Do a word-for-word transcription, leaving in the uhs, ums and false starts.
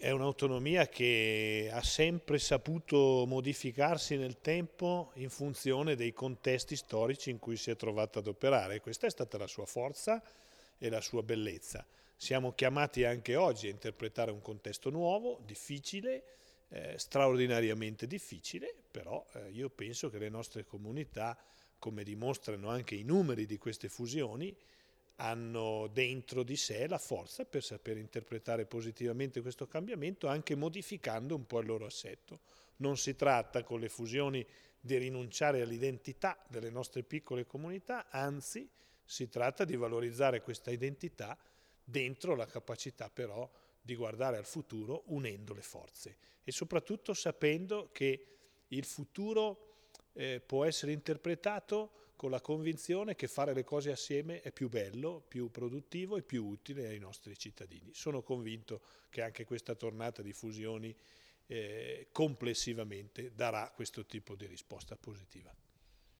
è un'autonomia che ha sempre saputo modificarsi nel tempo in funzione dei contesti storici in cui si è trovata ad operare. Questa è stata la sua forza e la sua bellezza. Siamo chiamati anche oggi a interpretare un contesto nuovo, difficile, eh, straordinariamente difficile, però eh, io penso che le nostre comunità, come dimostrano anche i numeri di queste fusioni, hanno dentro di sé la forza per saper interpretare positivamente questo cambiamento, anche modificando un po' il loro assetto. Non si tratta con le fusioni di rinunciare all'identità delle nostre piccole comunità, anzi si tratta di valorizzare questa identità dentro la capacità però di guardare al futuro unendo le forze e soprattutto sapendo che il futuro eh, può essere interpretato con la convinzione che fare le cose assieme è più bello, più produttivo e più utile ai nostri cittadini. Sono convinto che anche questa tornata di fusioni eh, complessivamente darà questo tipo di risposta positiva.